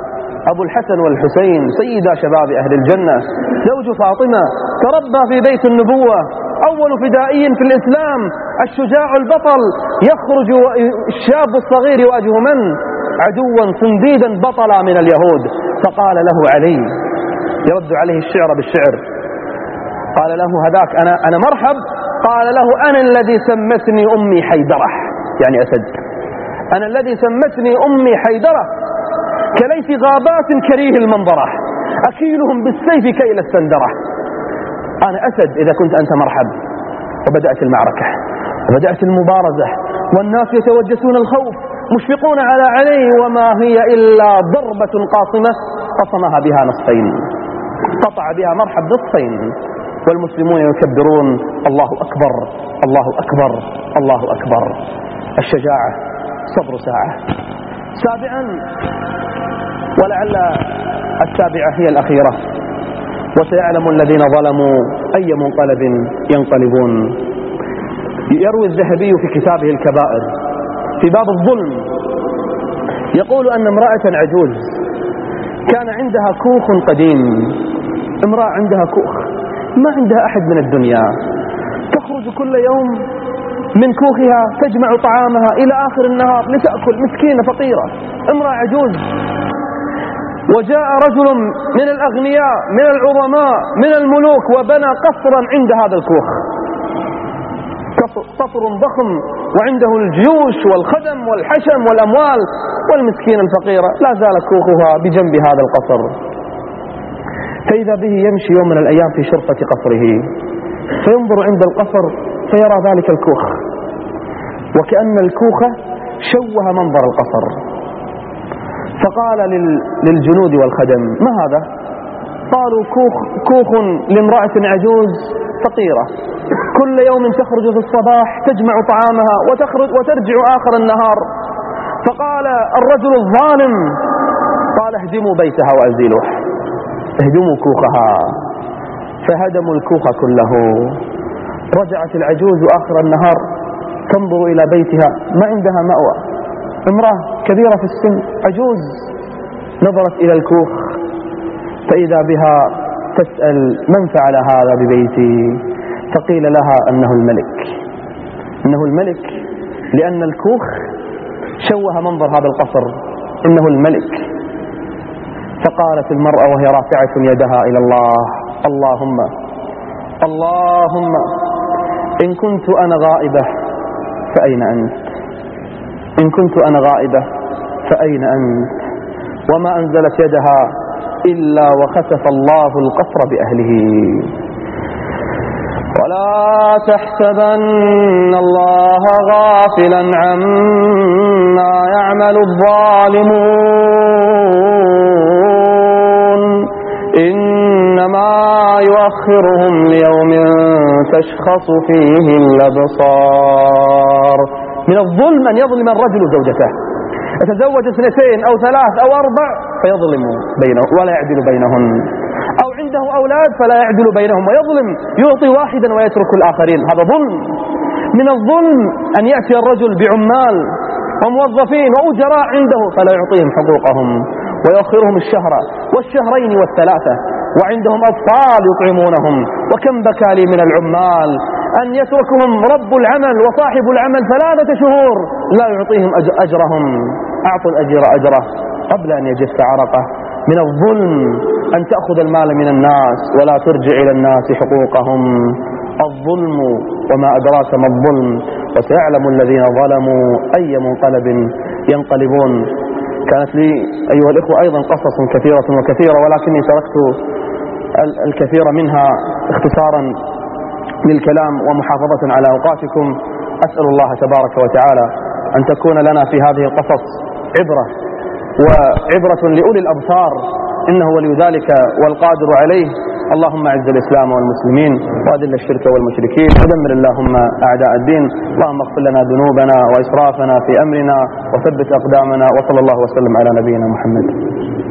أبو الحسن والحسين سيدا شباب أهل الجنة، زوج فاطمة، تربى في بيت النبوة، أول فدائي في الإسلام، الشجاع البطل، يخرج الشاب الصغير يواجه من؟ عدوا صنديدا بطلا من اليهود. فقال له علي يرد عليه الشعر بالشعر، قال له هذاك أنا, أنا مرحب، قال له أنا الذي سمتني أمي حيدرة، يعني أسد، أنا الذي سمتني أمي حيدرة كليث غابات كريه المنظرة، أكيلهم بالسيف كيل السندرة. أنا أسد إذا كنت أنت مرحب. وبدأت المعركة وبدأت المبارزة، والناس يتوجسون الخوف مشفقون على علي، وما هي إلا ضربة قاصمة قصمها بها نصفين، قطع بها مرحب نصفين، والمسلمون يكبرون الله أكبر الله أكبر الله أكبر. الشجاعة صبر ساعة. سابعا ولعل السابعة هي الأخيرة، وسيعلم الذين ظلموا أي منقلب ينقلبون. يروي الذهبي في كتابه الكبائر في باب الظلم، يقول أن امرأة عجوز كان عندها كوخ قديم، امرأة عندها كوخ ما عندها أحد من الدنيا، تخرج كل يوم من كوخها تجمع طعامها إلى آخر النهار لتأكل، مسكينة فقيرة، امرأة عجوز. وجاء رجل من الأغنياء من العظماء من الملوك وبنى قصرا عند هذا الكوخ، قصر ضخم، وعنده الجيوش والخدم والحشم والأموال، والمسكينة الفقيرة لا زال كوخها بجنب هذا القصر. فإذا به يمشي يوم من الأيام في شرفة قصره، فينظر عند القصر فيرى ذلك الكوخ، وكأن الكوخ شوه منظر القصر. فقال للجنود والخدم ما هذا؟ قالوا كوخ, كوخ لامرأة عجوز فقيرة كل يوم تخرج في الصباح تجمع طعامها وتخرج وترجع آخر النهار. فقال الرجل الظالم قال اهدموا بيتها وأزيلوه، اهدموا كوخها. فهدموا الكوخ كله. رجعت العجوز آخر النهار تنظر إلى بيتها ما عندها مأوى، امرأة كبيرة في السن عجوز، نظرت إلى الكوخ فإذا بها تسأل من فعل هذا ببيتي؟ فقيل لها أنه الملك، إنه الملك، لأن الكوخ شوه منظر هذا القصر، إنه الملك. فقالت المرأة وهي رافعة يدها إلى الله اللهم اللهم إن كنت أنا غائبة فأين أنت؟ إن كنت أنا غائبة فأين أنت؟ وما أنزلت يدها إلا وخسف الله القصر بأهله. ولا تحسبن الله غافلا عما يعمل الظالمون إنما يؤخرهم ليوم تشخص فيه الأبصار. من الظلم أن يظلم الرجل زوجته، يتزوج اثنتين أو ثلاث أو أربع فيظلم بينه ولا يعدل بينهن، أو عنده أولاد فلا يعدل بينهم ويظلم، يعطي واحدا ويترك الآخرين، هذا ظلم. من الظلم أن يأتي الرجل بعمال وموظفين وأجراء عنده فلا يعطيهم حقوقهم ويؤخرهم الشهر والشهرين والثلاثة، وعندهم أطفال يطعمونهم. وكم بكى لي من العمال أن يتركهم رب العمل وصاحب العمل ثلاثة شهور لا يعطيهم أجرهم. أعطوا الأجر أجره قبل أن يجف عرقه. من الظلم أن تأخذ المال من الناس ولا ترجع إلى الناس حقوقهم. الظلم وما أدراك ما الظلم، وسيعلم الذين ظلموا أي منقلب ينقلبون. كانت لي أيها الإخوة أيضا قصص كثيرة وكثيرة، ولكني تركت الكثير منها اختصارا للكلام ومحافظة على أوقاتكم. أسأل الله تبارك وتعالى أن تكون لنا في هذه القصص عبرة وعبرة لأولي الأبصار، إنه ولي ذلك والقادر عليه. اللهم أعز الإسلام والمسلمين وأذل الشرك والمشركين ودمر اللهم أعداء الدين. اللهم اغفر لنا ذنوبنا وإسرافنا في أمرنا وثبت أقدامنا، وصلى الله وسلم على نبينا محمد.